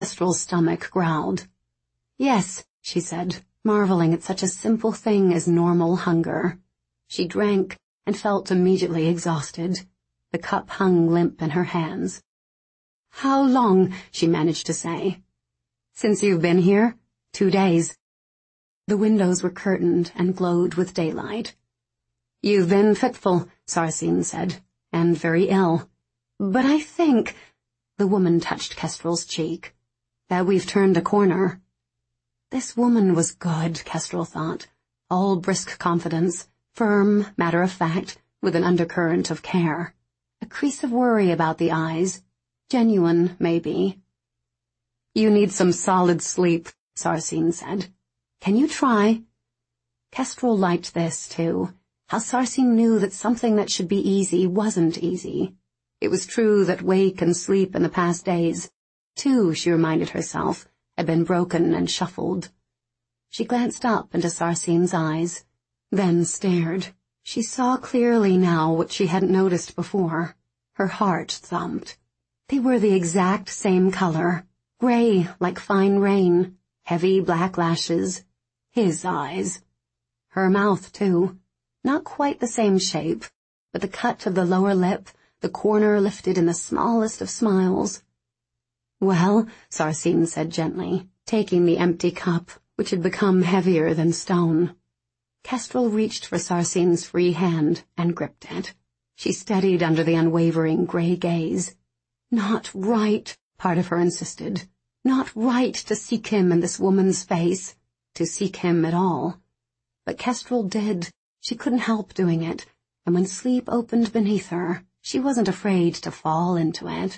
Kestrel's stomach growled. "Yes," she said, marveling at such a simple thing as normal hunger. She drank and felt immediately exhausted. The cup hung limp in her hands. "How long?" she managed to say. "Since you've been here? 2 days." The windows were curtained and glowed with daylight. "You've been fitful," Sarsine said, "and very ill. But I think—" the woman touched Kestrel's cheek, "that we've turned a corner." This woman was good, Kestrel thought, all brisk confidence, firm, matter-of-fact, with an undercurrent of care. A crease of worry about the eyes. Genuine, maybe. "You need some solid sleep," Sarsine said. "Can you try?" Kestrel liked this, too. How Sarsine knew that something that should be easy wasn't easy. It was true that wake and sleep in the past days, too, she reminded herself, had been broken and shuffled. She glanced up into Sarsine's eyes, then stared. She saw clearly now what she hadn't noticed before. Her heart thumped. They were the exact same color, gray like fine rain, heavy black lashes. His eyes. Her mouth, too. Not quite the same shape, but the cut of the lower lip, the corner lifted in the smallest of smiles. "Well," Sarsine said gently, taking the empty cup, which had become heavier than stone. Kestrel reached for Sarsine's free hand and gripped it. She steadied under the unwavering gray gaze. "Not right," part of her insisted. "Not right to seek him in this woman's face, to seek him at all." But Kestrel did. She couldn't help doing it, and when sleep opened beneath her, she wasn't afraid to fall into it.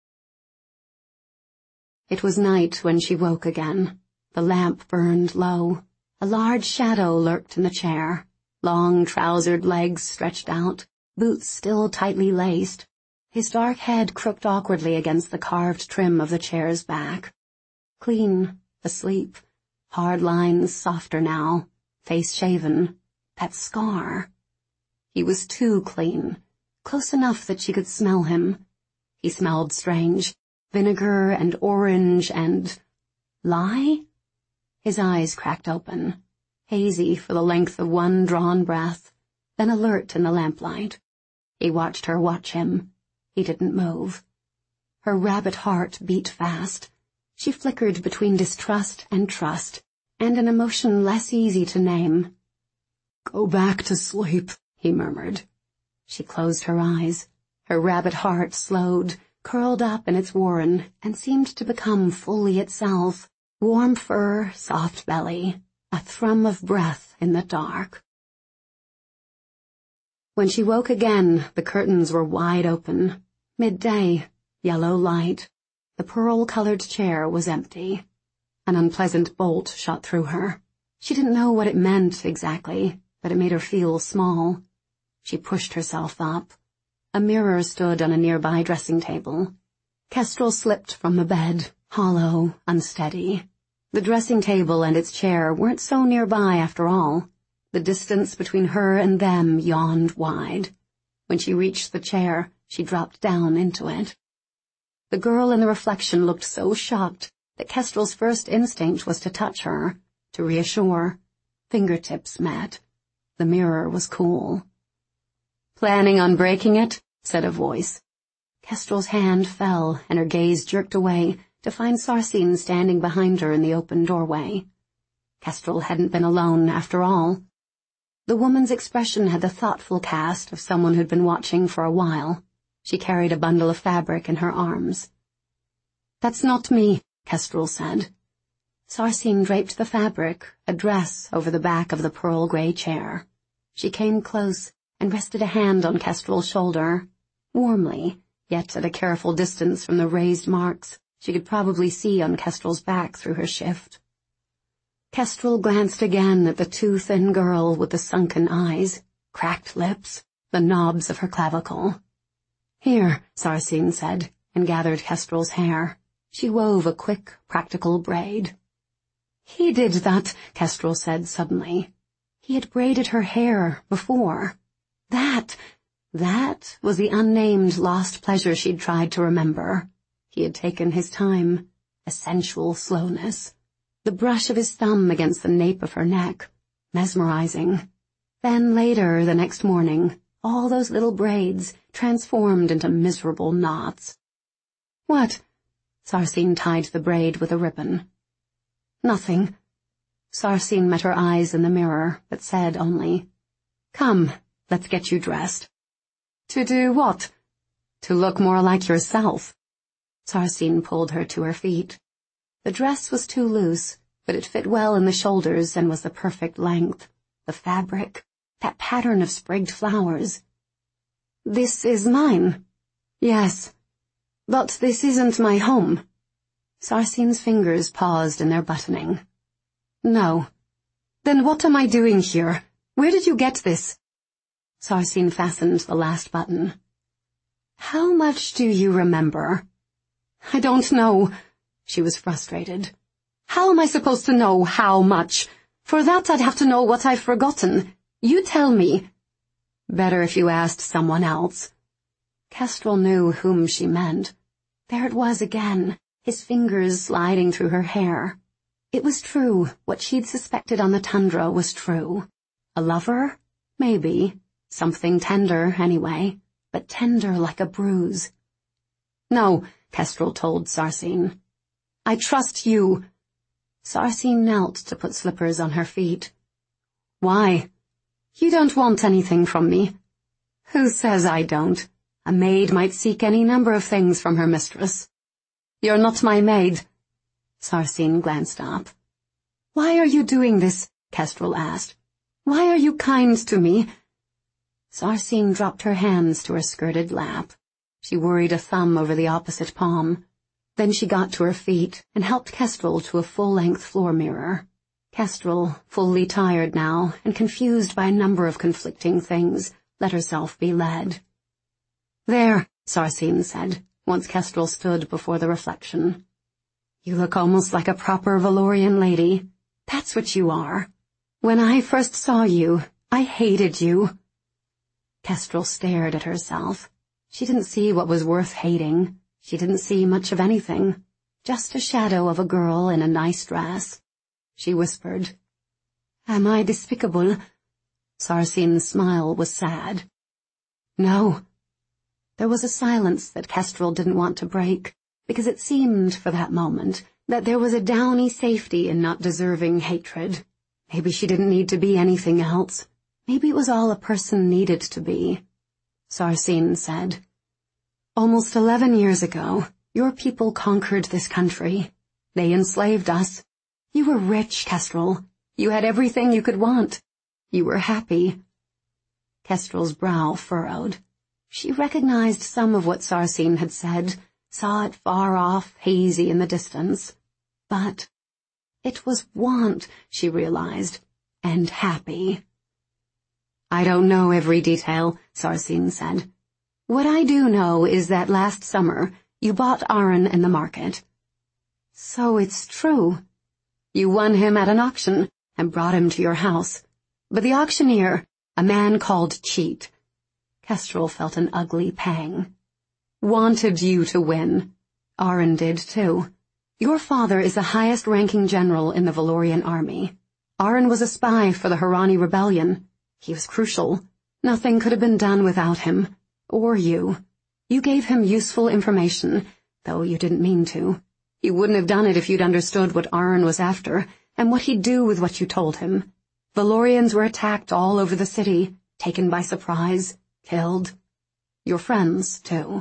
It was night when she woke again. The lamp burned low. A large shadow lurked in the chair. Long trousered legs stretched out, boots still tightly laced. His dark head crooked awkwardly against the carved trim of the chair's back. Clean, asleep, hard lines softer now, face shaven. That scar. He was too clean, close enough that she could smell him. He smelled strange, vinegar and orange and— lie? His eyes cracked open, hazy for the length of one drawn breath, then alert in the lamplight. He watched her watch him. He didn't move. Her rabbit heart beat fast. She flickered between distrust and trust, and an emotion less easy to name. "Go back to sleep," he murmured. She closed her eyes. Her rabbit heart slowed, curled up in its warren, and seemed to become fully itself. Warm fur, soft belly, a thrum of breath in the dark. When she woke again, the curtains were wide open. Midday, yellow light. The pearl-colored chair was empty. An unpleasant bolt shot through her. She didn't know what it meant exactly, but it made her feel small. She pushed herself up. A mirror stood on a nearby dressing table. Kestrel slipped from the bed, hollow, unsteady. The dressing table and its chair weren't so nearby after all. The distance between her and them yawned wide. When she reached the chair, she dropped down into it. The girl in the reflection looked so shocked that Kestrel's first instinct was to touch her, to reassure. Fingertips met. The mirror was cool. "Planning on breaking it?" said a voice. Kestrel's hand fell, and her gaze jerked away to find Sarsine standing behind her in the open doorway. Kestrel hadn't been alone, after all. The woman's expression had the thoughtful cast of someone who'd been watching for a while. She carried a bundle of fabric in her arms. "That's not me," Kestrel said. Sarsine draped the fabric, a dress, over the back of the pearl-gray chair. She came close and rested a hand on Kestrel's shoulder, warmly, yet at a careful distance from the raised marks she could probably see on Kestrel's back through her shift. Kestrel glanced again at the too thin girl with the sunken eyes, cracked lips, the knobs of her clavicle. "Here," Sarsine said, and gathered Kestrel's hair. She wove a quick, practical braid. "He did that," Kestrel said suddenly. He had braided her hair before. That was the unnamed lost pleasure she'd tried to remember. He had taken his time, a sensual slowness. The brush of his thumb against the nape of her neck, mesmerizing. Then later, the next morning, all those little braids transformed into miserable knots. "What?" Sarsine tied the braid with a ribbon. "Nothing." Sarsine met her eyes in the mirror, but said only, "Come, let's get you dressed." "To do what?" "To look more like yourself." Sarsine pulled her to her feet. The dress was too loose, but it fit well in the shoulders and was the perfect length. The fabric, that pattern of sprigged flowers. "This is mine." "Yes. But this isn't my home." Sarsine's fingers paused in their buttoning. "No." "Then what am I doing here? Where did you get this?" Sarsine fastened the last button. "How much do you remember?" "I don't know." She was frustrated. "How am I supposed to know how much? For that I'd have to know what I've forgotten. You tell me." "Better if you asked someone else." Kestrel knew whom she meant. There it was again, his fingers sliding through her hair. It was true, what she'd suspected on the tundra was true. A lover? Maybe. Something tender, anyway, but tender like a bruise. "No," Kestrel told Sarsine. "I trust you." Sarsine knelt to put slippers on her feet. "Why?" "You don't want anything from me." "Who says I don't? A maid might seek any number of things from her mistress." "You're not my maid." Sarsine glanced up. "Why are you doing this?" Kestrel asked. "Why are you kind to me?" Sarsine dropped her hands to her skirted lap. She worried a thumb over the opposite palm. Then she got to her feet and helped Kestrel to a full-length floor mirror. Kestrel, fully tired now and confused by a number of conflicting things, let herself be led. "There," Sarsine said, once Kestrel stood before the reflection. "You look almost like a proper Valorian lady. That's what you are. When I first saw you, I hated you." Kestrel stared at herself. She didn't see what was worth hating. She didn't see much of anything. Just a shadow of a girl in a nice dress. She whispered, "Am I despicable?" Sarsine's smile was sad. "No." There was a silence that Kestrel didn't want to break, because it seemed, for that moment, that there was a downy safety in not deserving hatred. Maybe she didn't need to be anything else. Maybe it was all a person needed to be. Sarsine said, "Almost 11 years ago, your people conquered this country. They enslaved us. You were rich, Kestrel. You had everything you could want. You were happy." Kestrel's brow furrowed. She recognized some of what Sarsine had said, saw it far off, hazy in the distance. But it was want, she realized, and happy. "I don't know every detail," Sarsine said. "What I do know is that last summer you bought Aaron in the market." "So it's true." "You won him at an auction and brought him to your house. But the auctioneer, a man called Cheat," Kestrel felt an ugly pang, "wanted you to win. Aaron did, too. Your father is the highest-ranking general in the Valorian army. Aaron was a spy for the Harani rebellion. He was crucial. Nothing could have been done without him. Or you. You gave him useful information, though you didn't mean to. You wouldn't have done it if you'd understood what Aaron was after, and what he'd do with what you told him. Valorians were attacked all over the city, taken by surprise, killed. Your friends, too."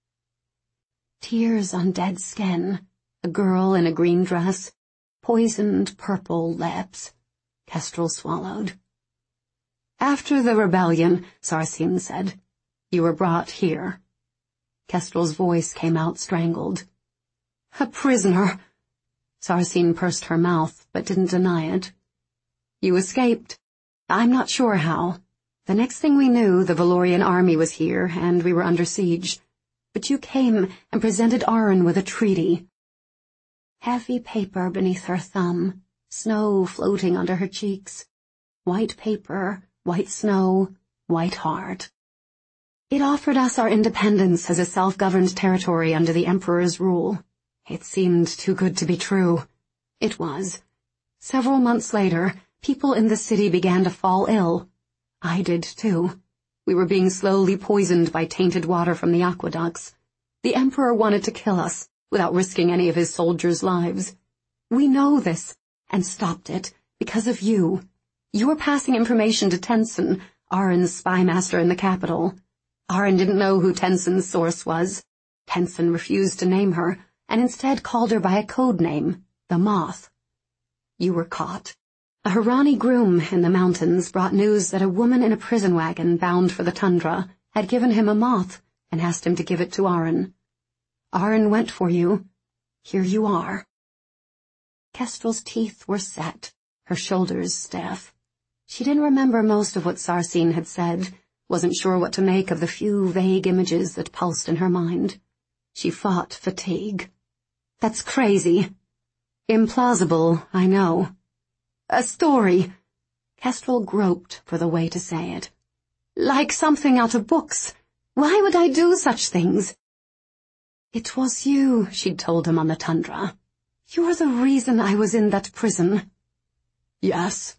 Tears on dead skin, a girl in a green dress, poisoned purple lips. Kestrel swallowed. "After the rebellion," Sarsine said, "you were brought here." Kestrel's voice came out strangled. "A prisoner." Sarsine pursed her mouth, but didn't deny it. "You escaped. I'm not sure how. The next thing we knew, the Valorian army was here, and we were under siege. But you came and presented Aaron with a treaty." Heavy paper beneath her thumb, snow floating under her cheeks. White paper, white snow, white heart. "It offered us our independence as a self-governed territory under the Emperor's rule. It seemed too good to be true. It was. Several months later, people in the city began to fall ill. I did too. We were being slowly poisoned by tainted water from the aqueducts. The Emperor wanted to kill us, without risking any of his soldiers' lives. We know this, and stopped it, because of you. You were passing information to Tenzin, Arin's spy master in the capital. Arin didn't know who Tenzin's source was. Tenzin refused to name her, and instead called her by a code name, the Moth. You were caught. A Harani groom in the mountains brought news that a woman in a prison wagon bound for the tundra had given him a moth and asked him to give it to Arin. Arin went for you. Here you are. Kestrel's teeth were set, her shoulders stiff. She didn't remember most of what Sarsine had said, wasn't sure what to make of the few vague images that pulsed in her mind. She fought fatigue. That's crazy. Implausible, I know. A story. Kestrel groped for the way to say it. Like something out of books. Why would I do such things? It was you, she'd told him on the tundra. You're the reason I was in that prison. Yes.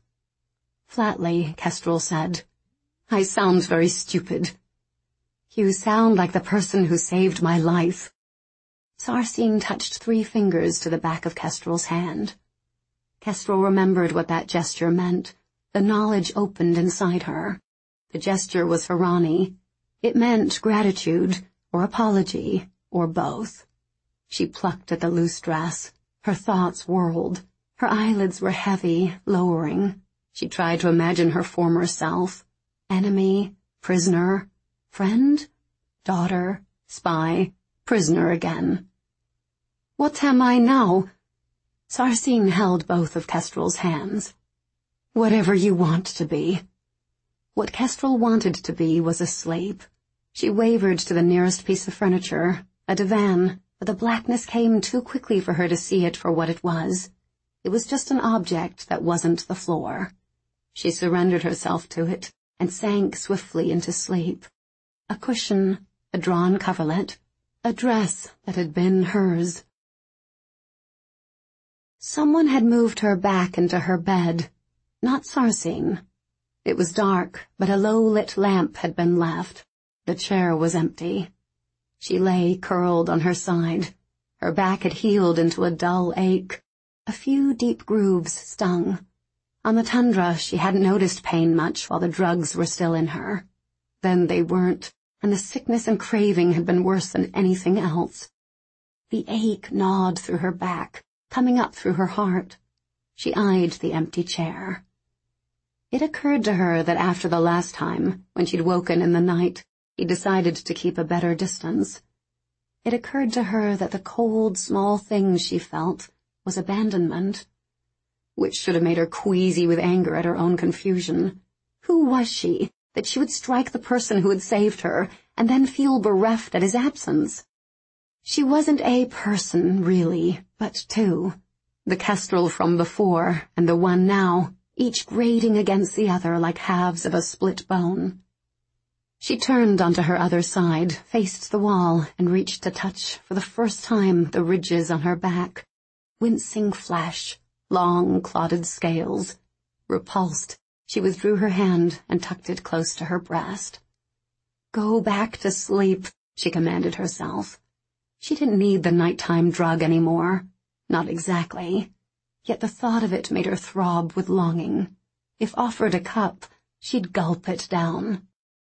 Flatly, Kestrel said. I sound very stupid. You sound like the person who saved my life. Sarsine touched 3 fingers to the back of Kestrel's hand. Kestrel remembered what that gesture meant. The knowledge opened inside her. The gesture was Harani. It meant gratitude, or apology, or both. She plucked at the loose dress. Her thoughts whirled. Her eyelids were heavy, lowering. She tried to imagine her former self. Enemy, prisoner, friend, daughter, spy, prisoner again. What am I now? Sarsine held both of Kestrel's hands. Whatever you want to be. What Kestrel wanted to be was asleep. She wavered to the nearest piece of furniture, a divan, but the blackness came too quickly for her to see it for what it was. It was just an object that wasn't the floor. She surrendered herself to it and sank swiftly into sleep. A cushion, a drawn coverlet, a dress that had been hers. Someone had moved her back into her bed, not Sarsine. It was dark, but a low-lit lamp had been left. The chair was empty. She lay curled on her side. Her back had healed into a dull ache. A few deep grooves stung. On the tundra, she hadn't noticed pain much while the drugs were still in her. Then they weren't, and the sickness and craving had been worse than anything else. The ache gnawed through her back, coming up through her heart. She eyed the empty chair. It occurred to her that after the last time, when she'd woken in the night, he decided to keep a better distance. It occurred to her that the cold, small things she felt was abandonment, which should have made her queasy with anger at her own confusion. Who was she, that she would strike the person who had saved her, and then feel bereft at his absence? She wasn't a person, really, but 2. The Kestrel from before, and the one now, each grating against the other like halves of a split bone. She turned onto her other side, faced the wall, and reached to touch, for the first time, the ridges on her back. Wincing flesh, long, clotted scales. Repulsed, she withdrew her hand and tucked it close to her breast. Go back to sleep, she commanded herself. She didn't need the nighttime drug anymore. Not exactly. Yet the thought of it made her throb with longing. If offered a cup, she'd gulp it down.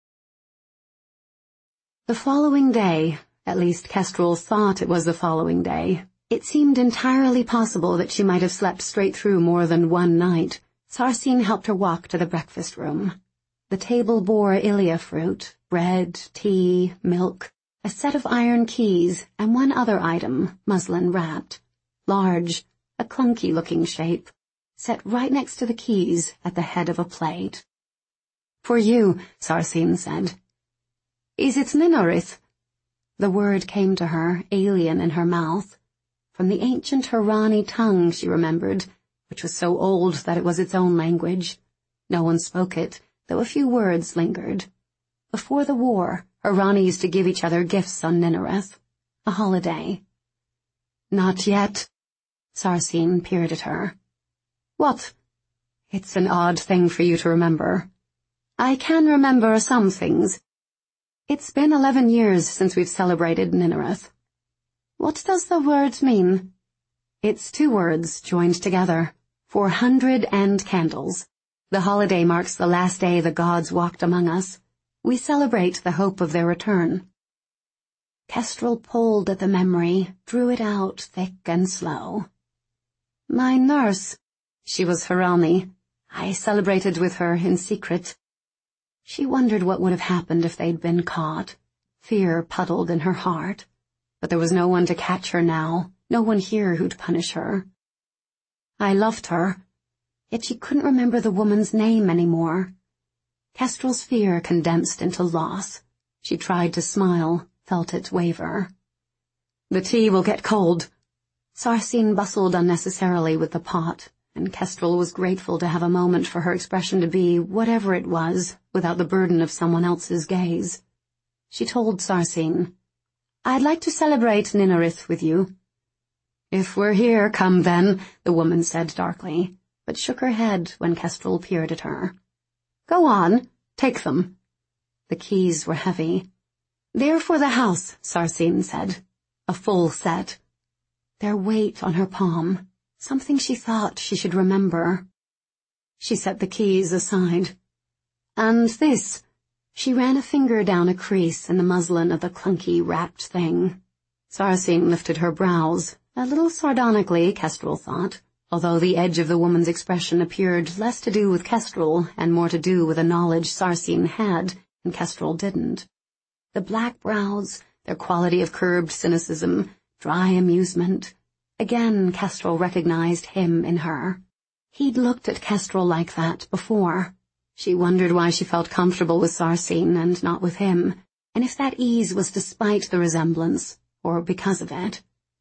The following day, at least Kestrel thought it was the following day, it seemed entirely possible that she might have slept straight through more than one night. Sarsine helped her walk to the breakfast room. The table bore ilia fruit, bread, tea, milk, a set of iron keys, and one other item, muslin-wrapped. Large, a clunky-looking shape, set right next to the keys at the head of a plate. For you, Sarsine said. Is it Ninarith? The word came to her, alien in her mouth. From the ancient Harani tongue, she remembered, which was so old that it was its own language. No one spoke it, though a few words lingered. Before the war, Harani used to give each other gifts on Ninareth, a holiday. Not yet. Sarsine peered at her. What? It's an odd thing for you to remember. I can remember some things. It's been 11 years since we've celebrated Ninnereth. What does the word mean? It's 2 words joined together. 400 and candles. The holiday marks the last day the gods walked among us. We celebrate the hope of their return. Kestrel pulled at the memory, drew it out thick and slow. My nurse. She was Haralni. I celebrated with her in secret. She wondered what would have happened if they'd been caught. Fear puddled in her heart. But there was no one to catch her now, no one here who'd punish her. I loved her, yet she couldn't remember the woman's name anymore. Kestrel's fear condensed into loss. She tried to smile, felt it waver. The tea will get cold. Sarsine bustled unnecessarily with the pot, and Kestrel was grateful to have a moment for her expression to be whatever it was, without the burden of someone else's gaze. She told Sarsine, I'd like to celebrate Ninnerith with you. If we're here, come then, the woman said darkly, but shook her head when Kestrel peered at her. Go on, take them. The keys were heavy. They're for the house, Sarsine said. A full set. Their weight on her palm, something she thought she should remember. She set the keys aside. And this. She ran a finger down a crease in the muslin of the clunky, wrapped thing. Sarsine lifted her brows, a little sardonically, Kestrel thought, although the edge of the woman's expression appeared less to do with Kestrel and more to do with a knowledge Sarsine had, and Kestrel didn't. The black brows, their quality of curbed cynicism, dry amusement. Again Kestrel recognized him in her. He'd looked at Kestrel like that before. She wondered why she felt comfortable with Sarsine and not with him, and if that ease was despite the resemblance, or because of it.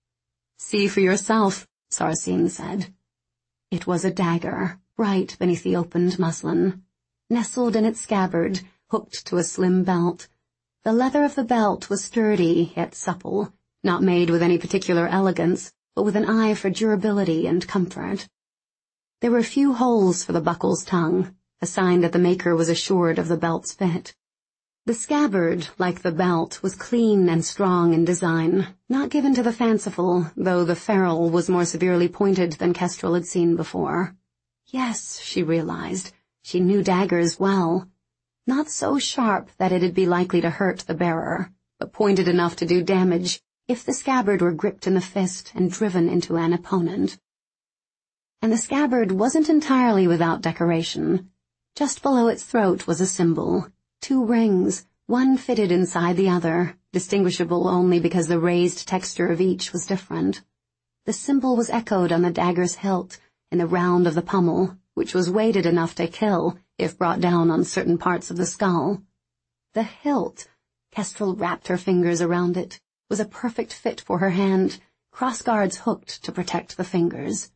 See for yourself, Sarsine said. It was a dagger, bright beneath the opened muslin. Nestled in its scabbard, hooked to a slim belt. The leather of the belt was sturdy yet supple, not made with any particular elegance, but with an eye for durability and comfort. There were few holes for the buckle's tongue, a sign that the maker was assured of the belt's fit. The scabbard, like the belt, was clean and strong in design, not given to the fanciful, though the ferrule was more severely pointed than Kestrel had seen before. Yes, she realized, she knew daggers well. Not so sharp that it'd be likely to hurt the bearer, but pointed enough to do damage if the scabbard were gripped in the fist and driven into an opponent. And the scabbard wasn't entirely without decoration. Just below its throat was a symbol, 2 rings, one fitted inside the other, distinguishable only because the raised texture of each was different. The symbol was echoed on the dagger's hilt, in the round of the pommel, which was weighted enough to kill if brought down on certain parts of the skull. The hilt, Kestrel wrapped her fingers around it, was a perfect fit for her hand, crossguards hooked to protect the fingers.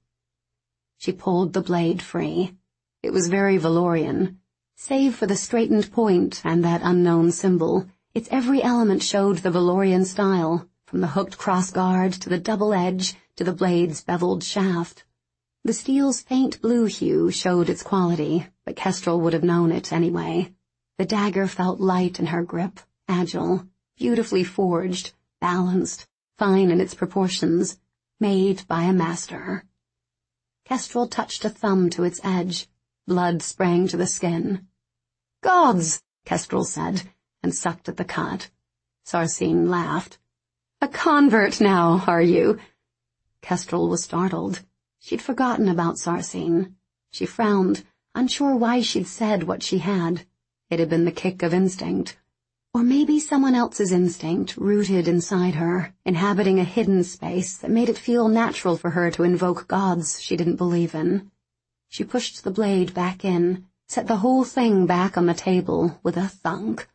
She pulled the blade free. It was very Valorian. Save for the straightened point and that unknown symbol, its every element showed the Valorian style, from the hooked crossguard to the double edge to the blade's beveled shaft. The steel's faint blue hue showed its quality, but Kestrel would have known it anyway. The dagger felt light in her grip, agile, beautifully forged, balanced, fine in its proportions, made by a master. Kestrel touched a thumb to its edge. Blood sprang to the skin. Gods, Kestrel said, and sucked at the cut. Sarsine laughed. A convert now, are you? Kestrel was startled. She'd forgotten about Sarsine. She frowned, unsure why she'd said what she had. It had been the kick of instinct. Or maybe someone else's instinct, rooted inside her, inhabiting a hidden space that made it feel natural for her to invoke gods she didn't believe in. She pushed the blade back in, set the whole thing back on the table with a thunk.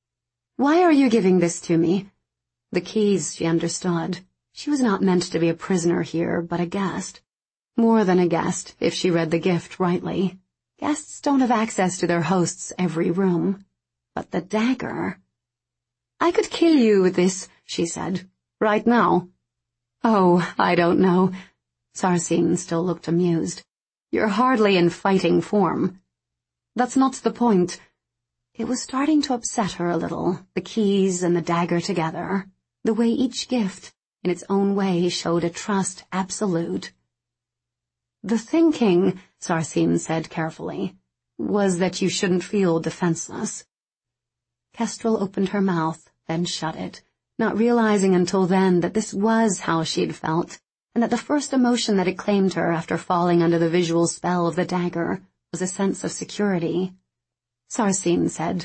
Why are you giving this to me? The keys, she understood. She was not meant to be a prisoner here, but a guest. More than a guest, if she read the gift rightly. Guests don't have access to their host's every room. But the dagger... I could kill you with this, she said. Right now. "Oh, I don't know." Sarcine still looked amused. "You're hardly in fighting form." "That's not the point." It was starting to upset her a little, the keys and the dagger together, the way each gift, in its own way, showed a trust absolute. "The thinking," Sarcine said carefully, "was that you shouldn't feel defenseless." Kestrel opened her mouth, then shut it, not realizing until then that this was how she'd felt, and that the first emotion that had claimed her after falling under the visual spell of the dagger was a sense of security. Sarcine said,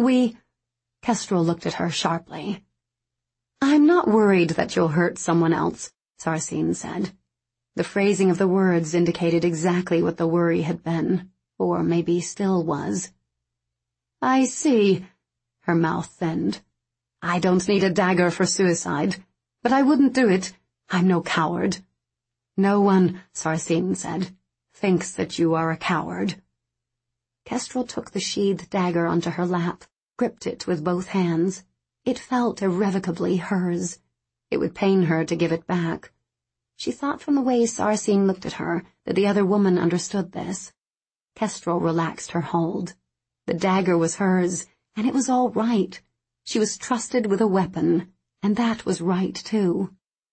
Kestrel looked at her sharply. "I'm not worried that you'll hurt someone else," Sarcine said. The phrasing of the words indicated exactly what the worry had been, or maybe still was. "I see." Her mouth thinned. "I don't need a dagger for suicide, but I wouldn't do it. I'm no coward." "No one," Sarcine said, "thinks that you are a coward." Kestrel took the sheathed dagger onto her lap, gripped it with both hands. It felt irrevocably hers. It would pain her to give it back. She thought from the way Sarcine looked at her that the other woman understood this. Kestrel relaxed her hold. The dagger was hers, and it was all right. She was trusted with a weapon, and that was right, too.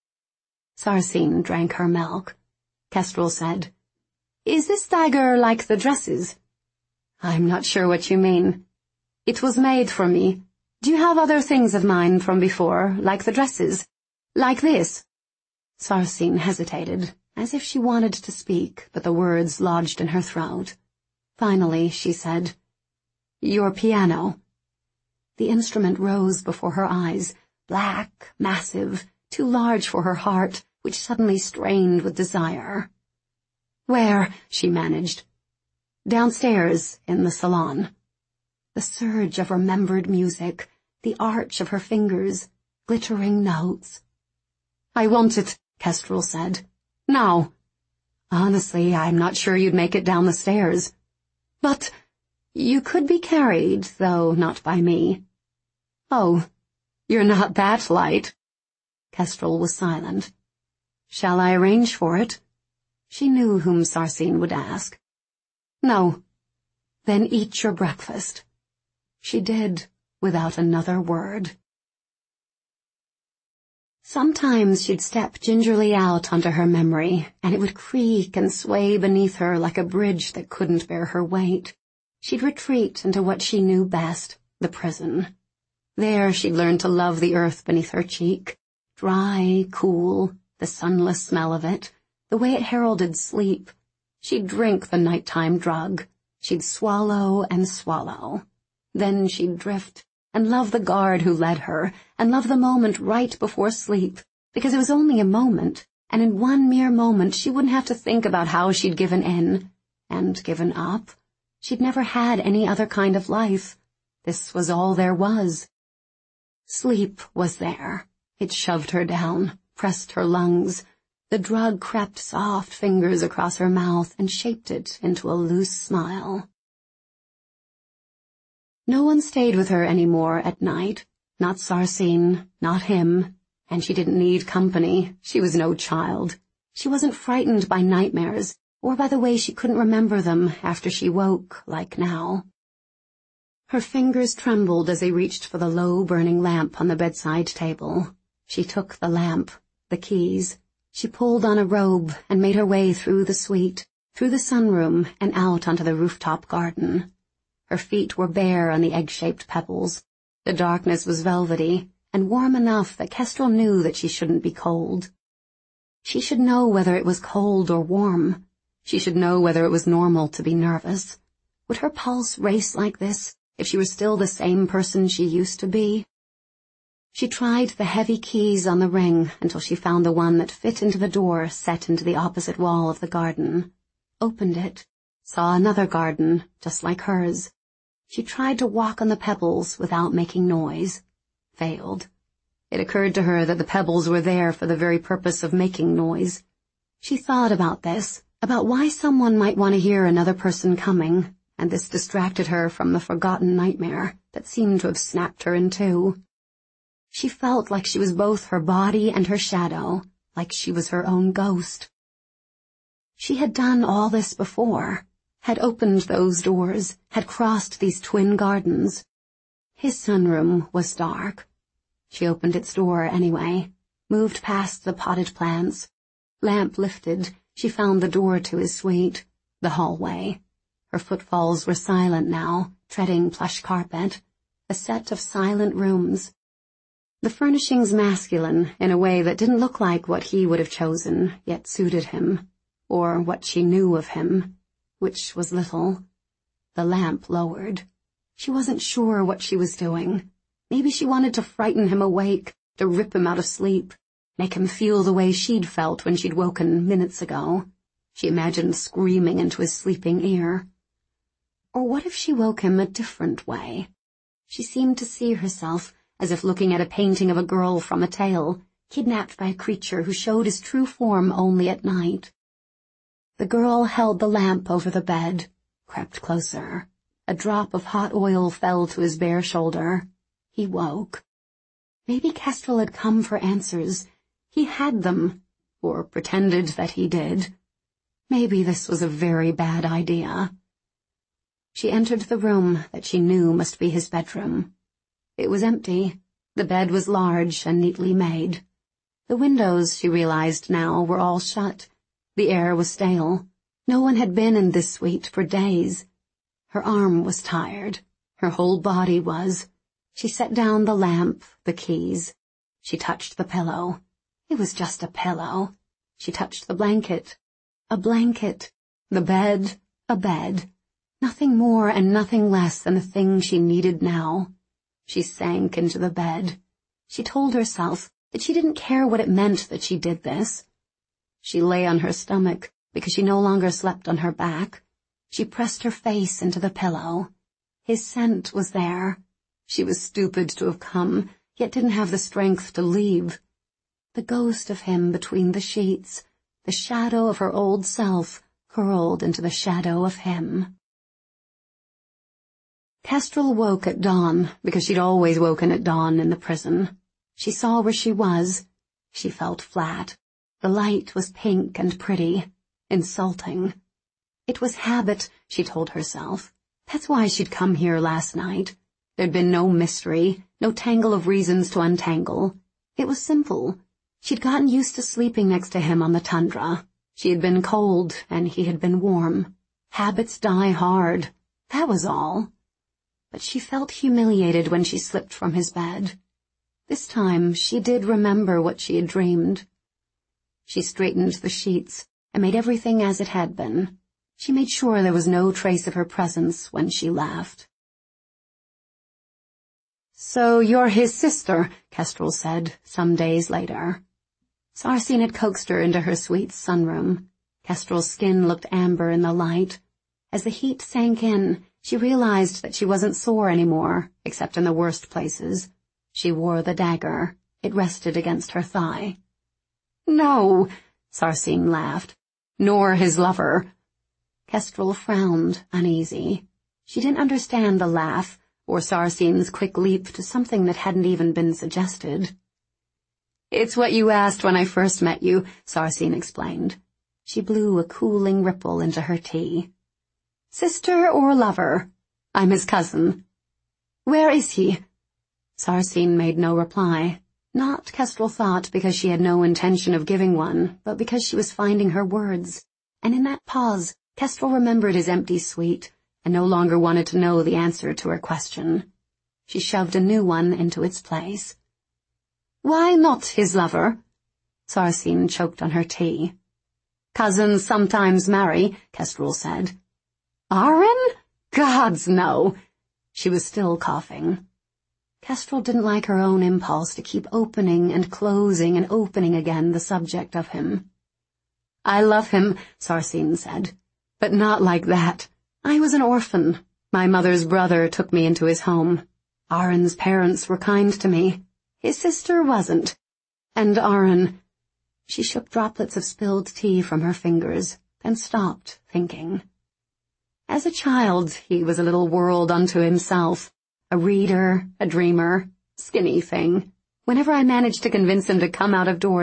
Sarcine drank her milk. Kestrel said, "Is this dagger like the dresses?" "I'm not sure what you mean." "It was made for me. Do you have other things of mine from before, like the dresses? Like this?" Sarcine hesitated, as if she wanted to speak, but the words lodged in her throat. Finally, she said, "Your piano." The instrument rose before her eyes, black, massive, too large for her heart, which suddenly strained with desire. "Where?" she managed. "Downstairs, in the salon." The surge of remembered music, the arch of her fingers, glittering notes. "I want it," Kestrel said. "Now." "Honestly, I'm not sure you'd make it down the stairs." "But you could be carried, though not by me." "Oh, you're not that light." Kestrel was silent. "Shall I arrange for it?" She knew whom Sarcine would ask. "No." "Then eat your breakfast." She did, without another word. Sometimes she'd step gingerly out onto her memory, and it would creak and sway beneath her like a bridge that couldn't bear her weight. She'd retreat into what she knew best, the prison. There she'd learn to love the earth beneath her cheek, dry, cool, the sunless smell of it, the way it heralded sleep. She'd drink the nighttime drug. She'd swallow and swallow. Then she'd drift, and love the guard who led her, and love the moment right before sleep, because it was only a moment, and in one mere moment she wouldn't have to think about how she'd given in, and given up. She'd never had any other kind of life. This was all there was. Sleep was there. It shoved her down, pressed her lungs. The drug crept soft fingers across her mouth and shaped it into a loose smile. No one stayed with her any more at night. Not Sarcine, not him. And she didn't need company. She was no child. She wasn't frightened by nightmares, or by the way she couldn't remember them after she woke, like now. Her fingers trembled as they reached for the low burning lamp on the bedside table. She took the lamp, the keys. She pulled on a robe and made her way through the suite, through the sunroom, and out onto the rooftop garden. Her feet were bare on the egg-shaped pebbles. The darkness was velvety, and warm enough that Kestrel knew that she shouldn't be cold. She should know whether it was cold or warm. She should know whether it was normal to be nervous. Would her pulse race like this if she were still the same person she used to be? She tried the heavy keys on the ring until she found the one that fit into the door set into the opposite wall of the garden. Opened it, saw another garden, just like hers. She tried to walk on the pebbles without making noise. Failed. It occurred to her that the pebbles were there for the very purpose of making noise. She thought about this, about why someone might want to hear another person coming, and this distracted her from the forgotten nightmare that seemed to have snapped her in two. She felt like she was both her body and her shadow, like she was her own ghost. She had done all this before, had opened those doors, had crossed these twin gardens. His sunroom was dark. She opened its door anyway, moved past the potted plants. Lamp lifted, she found the door to his suite, the hallway. Her footfalls were silent now, treading plush carpet, a set of silent rooms. The furnishings masculine in a way that didn't look like what he would have chosen, yet suited him, or what she knew of him, which was little. The lamp lowered. She wasn't sure what she was doing. Maybe she wanted to frighten him awake, to rip him out of sleep, make him feel the way she'd felt when she'd woken minutes ago. She imagined screaming into his sleeping ear. Or what if she woke him a different way? She seemed to see herself as if looking at a painting of a girl from a tale, kidnapped by a creature who showed his true form only at night. The girl held the lamp over the bed, crept closer. A drop of hot oil fell to his bare shoulder. He woke. Maybe Kestrel had come for answers. He had them, or pretended that he did. Maybe this was a very bad idea. She entered the room that she knew must be his bedroom. It was empty. The bed was large and neatly made. The windows, she realized now, were all shut. The air was stale. No one had been in this suite for days. Her arm was tired. Her whole body was. She set down the lamp, the keys. She touched the pillow. It was just a pillow. She touched the blanket. A blanket. The bed. A bed. Nothing more and nothing less than the thing she needed now. She sank into the bed. She told herself that she didn't care what it meant that she did this. She lay on her stomach because she no longer slept on her back. She pressed her face into the pillow. His scent was there. She was stupid to have come, yet didn't have the strength to leave. The ghost of him between the sheets, the shadow of her old self, curled into the shadow of him. Kestrel woke at dawn, because she'd always woken at dawn in the prison. She saw where she was. She felt flat. The light was pink and pretty, insulting. It was habit, she told herself. That's why she'd come here last night. There'd been no mystery, no tangle of reasons to untangle. It was simple. She'd gotten used to sleeping next to him on the tundra. She had been cold, and he had been warm. Habits die hard. That was all. But she felt humiliated when she slipped from his bed. This time she did remember what she had dreamed. She straightened the sheets and made everything as it had been. She made sure there was no trace of her presence when she left. "So you're his sister," Kestrel said, some days later. Sarsine had coaxed her into her suite's sunroom. Kestrel's skin looked amber in the light. As the heat sank in, she realized that she wasn't sore anymore, except in the worst places. She wore the dagger. It rested against her thigh. "No," Sarsine laughed. "Nor his lover." Kestrel frowned, uneasy. She didn't understand the laugh, or Sarsine's quick leap to something that hadn't even been suggested. "It's what you asked when I first met you," Sarsine explained. She blew a cooling ripple into her tea. "Sister or lover? I'm his cousin." "Where is he?" Sarsine made no reply. Not, Kestrel thought, because she had no intention of giving one, but because she was finding her words. And in that pause, Kestrel remembered his empty suite, and no longer wanted to know the answer to her question. She shoved a new one into its place. "Why not his lover?" Sarsine choked on her tea. "Cousins sometimes marry," Kestrel said. "Aaron? Gods, no!" She was still coughing. Kestrel didn't like her own impulse to keep opening and closing and opening again the subject of him. "I love him," Sarsine said, "but not like that. I was an orphan. My mother's brother took me into his home. Aaron's parents were kind to me. His sister wasn't. And Aaron—" She shook droplets of spilled tea from her fingers, then stopped, thinking. As a child, he was a little world unto himself, a reader, a dreamer, skinny thing. Whenever I managed to convince him to come out of doors,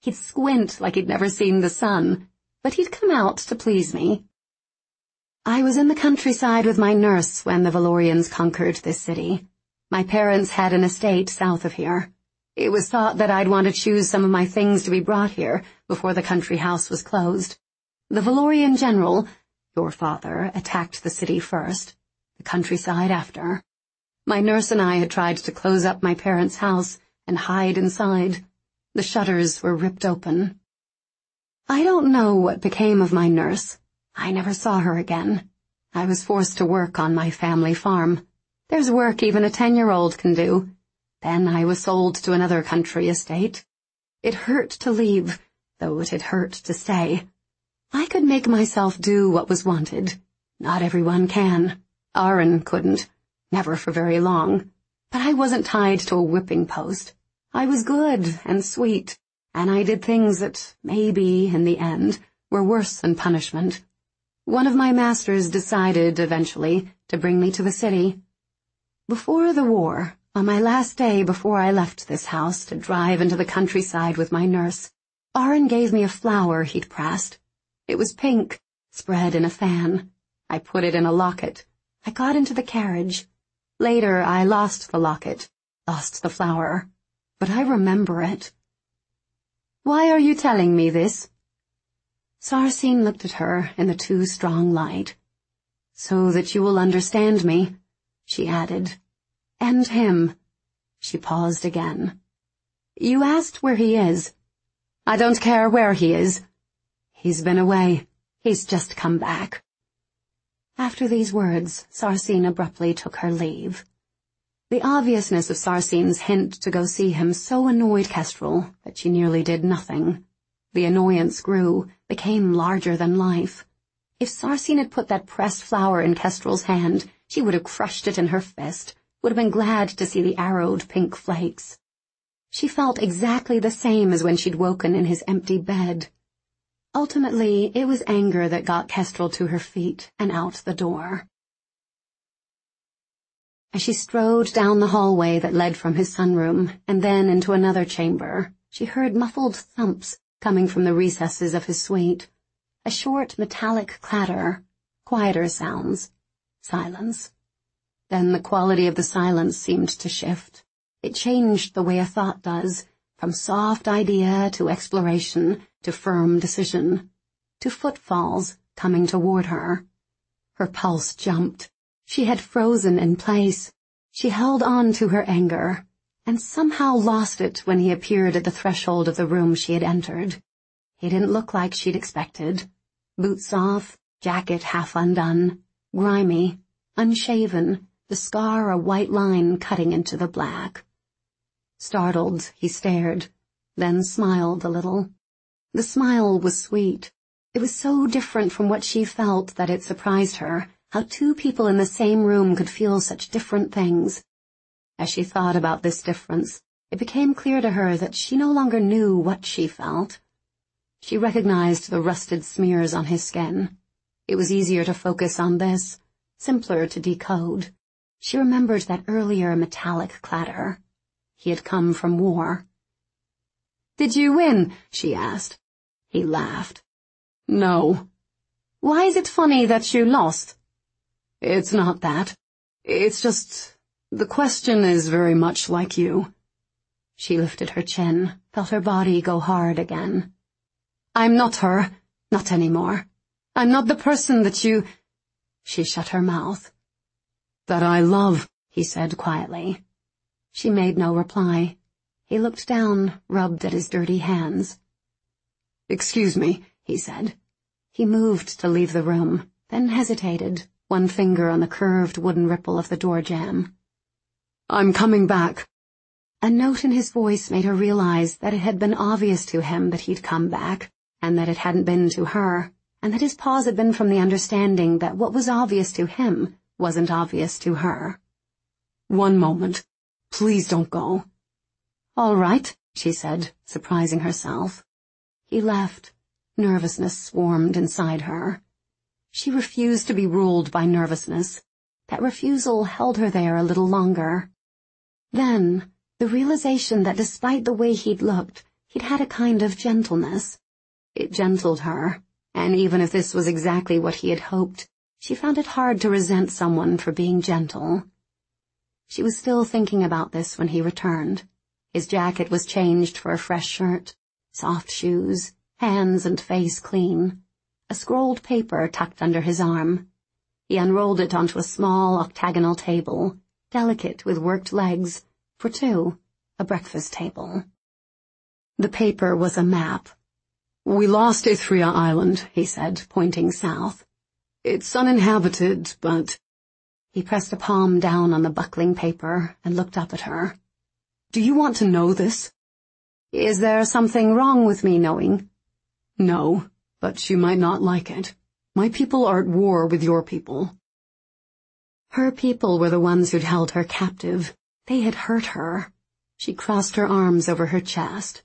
He'd squint like he'd never seen the sun, but he'd come out to please me. I was in the countryside with my nurse when the Valorians conquered this city. My parents had an estate south of here. It was thought that I'd want to choose some of my things to be brought here before the country house was closed. The Valorian general, your father, attacked the city first, the countryside after. My nurse and I had tried to close up my parents' house and hide inside. The shutters were ripped open. I don't know what became of my nurse. I never saw her again. I was forced to work on my family farm. There's work even a 10-year-old can do. Then I was sold to another country estate. It hurt to leave, though it had hurt to stay. I could make myself do what was wanted. Not everyone can. Aaron couldn't. Never for very long. But I wasn't tied to a whipping post. I was good and sweet, and I did things that, maybe, in the end, were worse than punishment. One of my masters decided, eventually, to bring me to the city. Before the war, on my last day before I left this house to drive into the countryside with my nurse, Aaron gave me a flower he'd pressed. It was pink, spread in a fan. I put it in a locket. I got into the carriage. Later, I lost the locket, lost the flower, but I remember it. Why are you telling me this? Sarsine looked at her in the too strong light. So that you will understand me, she added. And him. She paused again. You asked where he is. I don't care where he is. He's been away. He's just come back. After these words, Sarsine abruptly took her leave. The obviousness of Sarsine's hint to go see him so annoyed Kestrel that she nearly did nothing. The annoyance grew, became larger than life. If Sarsine had put that pressed flower in Kestrel's hand, she would have crushed it in her fist, would have been glad to see the arrowed pink flakes. She felt exactly the same as when she'd woken in his empty bed. Ultimately, it was anger that got Kestrel to her feet and out the door. As she strode down the hallway that led from his sunroom and then into another chamber, she heard muffled thumps coming from the recesses of his suite. A short metallic clatter, quieter sounds, silence. Then the quality of the silence seemed to shift. It changed the way a thought does, from soft idea to exploration to firm decision, to footfalls coming toward her. Her pulse jumped. She had frozen in place. She held on to her anger, and somehow lost it when he appeared at the threshold of the room she had entered. He didn't look like she'd expected. Boots off, jacket half undone, grimy, unshaven, the scar a white line cutting into the black. Startled, he stared, then smiled a little. The smile was sweet. It was so different from what she felt that it surprised her, how two people in the same room could feel such different things. As she thought about this difference, it became clear to her that she no longer knew what she felt. She recognized the rusted smears on his skin. It was easier to focus on this, simpler to decode. She remembered that earlier metallic clatter. He had come from war. "Did you win?" she asked. He laughed. "No." "Why is it funny that you lost?" "It's not that. It's just, the question is very much like you." She lifted her chin, felt her body go hard again. "I'm not her, not anymore. I'm not the person that you—" She shut her mouth. "That I love," he said quietly. She made no reply. He looked down, rubbed at his dirty hands. "Excuse me," he said. He moved to leave the room, then hesitated, one finger on the curved wooden ripple of the door jamb. "I'm coming back." A note in his voice made her realize that it had been obvious to him that he'd come back, and that it hadn't been to her, and that his pause had been from the understanding that what was obvious to him wasn't obvious to her. "One moment. Please don't go." "All right," she said, surprising herself. He left. Nervousness swarmed inside her. She refused to be ruled by nervousness. That refusal held her there a little longer. Then, the realization that despite the way he'd looked, He'd had a kind of gentleness. It gentled her, and even if this was exactly what he had hoped, she found it hard to resent someone for being gentle. She was still thinking about this when he returned. His jacket was changed for a fresh shirt, soft shoes, hands and face clean, a scrolled paper tucked under his arm. He unrolled it onto a small octagonal table, delicate with worked legs, for two, a breakfast table. The paper was a map. "We lost Ithria Island," he said, pointing south. "It's uninhabited, but—" He pressed a palm down on the buckling paper and looked up at her. "Do you want to know this?" "Is there something wrong with me knowing?" "No, but you might not like it. My people are at war with your people." Her people were the ones who'd held her captive. They had hurt her. She crossed her arms over her chest.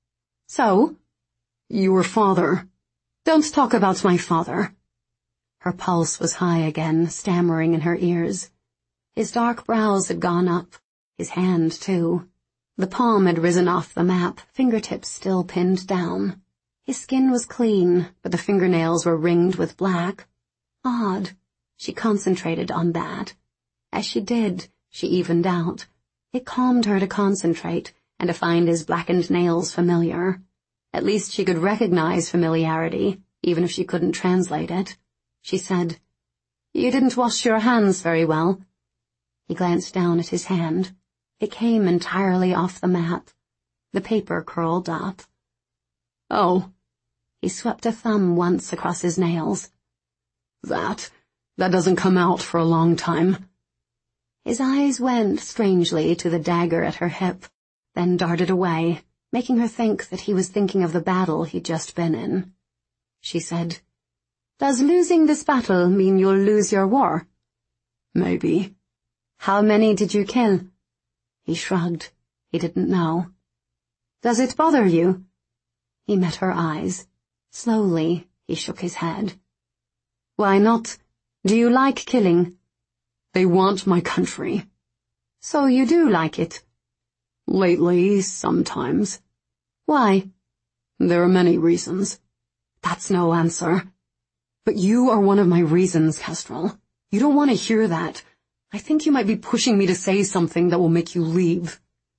"So?" "Your father—" "Don't talk about my father." Her pulse was high again, stammering in her ears. His dark brows had gone up, his hand, too. The palm had risen off the map, fingertips still pinned down. His skin was clean, but the fingernails were ringed with black. Odd. She concentrated on that. As she did, she evened out. It calmed her to concentrate and to find his blackened nails familiar. At least she could recognize familiarity, even if she couldn't translate it. She said, "You didn't wash your hands very well." He glanced down at his hand. It came entirely off the map. The paper curled up. "Oh." He swept a thumb once across his nails. That doesn't come out for a long time." His eyes went strangely to the dagger at her hip, then darted away, making her think that he was thinking of the battle he'd just been in. She said, "Does losing this battle mean you'll lose your war?" "Maybe." "How many did you kill?" He shrugged. He didn't know. "Does it bother you?" He met her eyes. Slowly, he shook his head. "Why not? Do you like killing?" "They want my country." "So you do like it?" "Lately, sometimes." "Why?" "There are many reasons." "That's no answer." "But you are one of my reasons, Kestrel. You don't want to hear that. I think you might be pushing me to say something that will make you leave."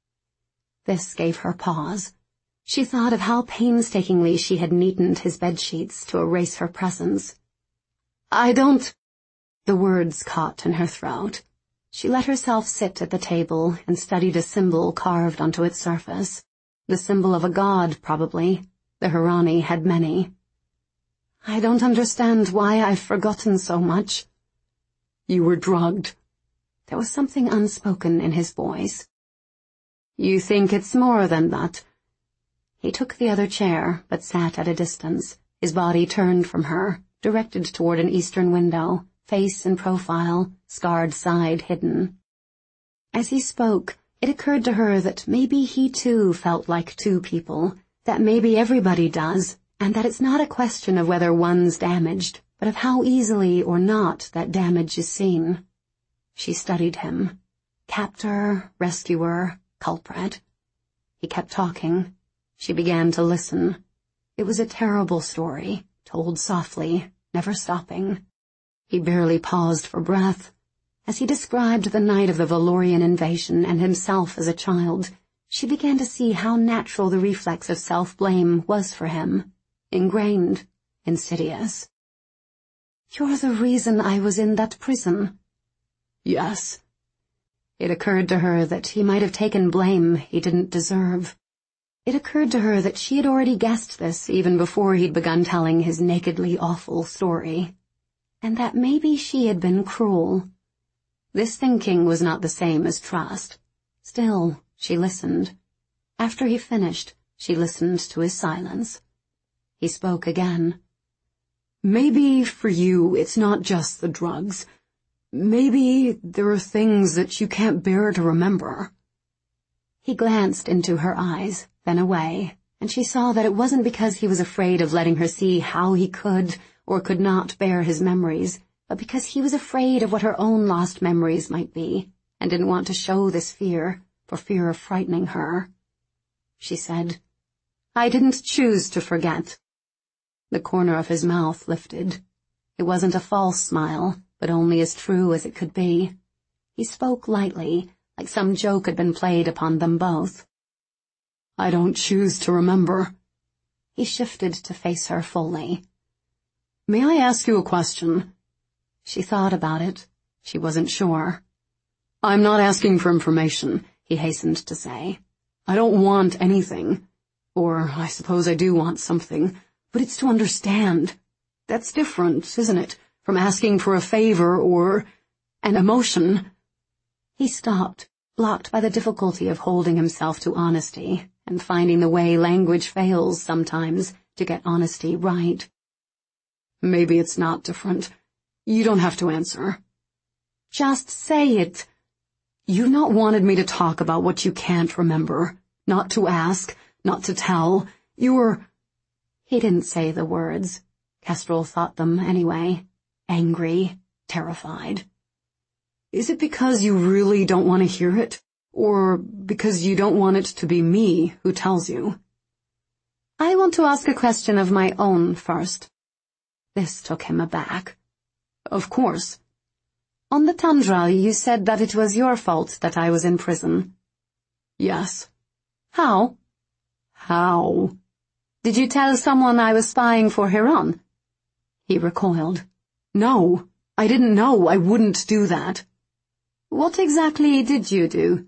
This gave her pause. She thought of how painstakingly she had neatened his bedsheets to erase her presence. "I don't—" The words caught in her throat. She let herself sit at the table and studied a symbol carved onto its surface. The symbol of a god, probably. The Hurrani had many. "I don't understand why I've forgotten so much." "You were drugged." There was something unspoken in his voice. "You think it's more than that?" He took the other chair, but sat at a distance, his body turned from her, directed toward an eastern window, face and profile, scarred side hidden. As he spoke, it occurred to her that maybe he too felt like two people, that maybe everybody does, and that it's not a question of whether one's damaged, but of how easily or not that damage is seen. She studied him. Captor, rescuer, culprit. He kept talking. She began to listen. It was a terrible story, told softly, never stopping. He barely paused for breath. As he described the night of the Valorian invasion and himself as a child, she began to see how natural the reflex of self-blame was for him. Ingrained, insidious. "You're the reason I was in that prison." "Yes." It occurred to her that he might have taken blame he didn't deserve. It occurred to her that she had already guessed this even before he'd begun telling his nakedly awful story. And that maybe she had been cruel. This thinking was not the same as trust. Still, she listened. After he finished, she listened to his silence. He spoke again. "Maybe for you it's not just the drugs. Maybe there are things that you can't bear to remember." He glanced into her eyes, then away, and she saw that it wasn't because he was afraid of letting her see how he could or could not bear his memories, but because he was afraid of what her own lost memories might be, and didn't want to show this fear, for fear of frightening her. She said, I didn't choose to forget. The corner of his mouth lifted. It wasn't a false smile, but only as true as it could be. He spoke lightly, like some joke had been played upon them both. I don't choose to remember. He shifted to face her fully. May I ask you a question? She thought about it. She wasn't sure. I'm not asking for information, he hastened to say. I don't want anything. Or I suppose I do want something, but it's to understand. That's different, isn't it, from asking for a favor or an emotion? He stopped, blocked by the difficulty of holding himself to honesty and finding the way language fails sometimes to get honesty right. Maybe it's not different. You don't have to answer. Just say it. You've not wanted me to talk about what you can't remember, not to ask, not to tell. He didn't say the words. Kestrel thought them anyway. Angry, terrified. Is it because you really don't want to hear it? Or because you don't want it to be me who tells you? I want to ask a question of my own first. This took him aback. Of course. On the tundra, you said that it was your fault that I was in prison. Yes. How? How? Did you tell someone I was spying for Hiran? He recoiled. No, I didn't know. I wouldn't do that. What exactly did you do?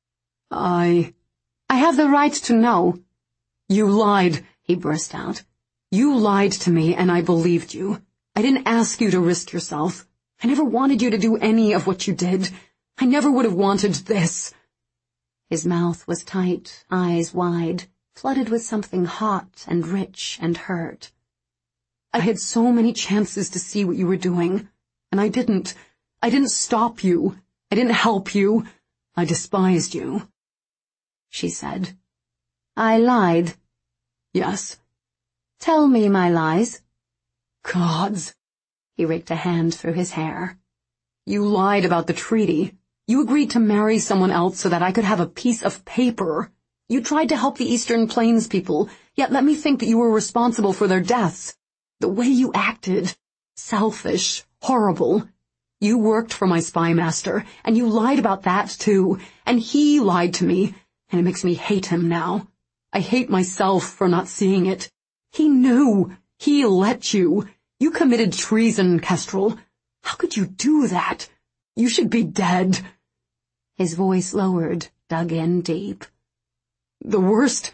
I have the right to know. You lied, he burst out. You lied to me and I believed you. I didn't ask you to risk yourself. I never wanted you to do any of what you did. I never would have wanted this. His mouth was tight, eyes wide, flooded with something hot and rich and hurt. I had so many chances to see what you were doing, and I didn't. I didn't stop you. I didn't help you. I despised you. She said. I lied. Yes. Tell me my lies. Gods. He raked a hand through his hair. You lied about the treaty. You agreed to marry someone else so that I could have a piece of paper. You tried to help the Eastern Plains people, yet let me think that you were responsible for their deaths. The way you acted. Selfish. Horrible. You worked for my spy master, and you lied about that too, and he lied to me, and it makes me hate him now. I hate myself for not seeing it. He knew. He let you. You committed treason, Kestrel. How could you do that? You should be dead. His voice lowered, dug in deep. The worst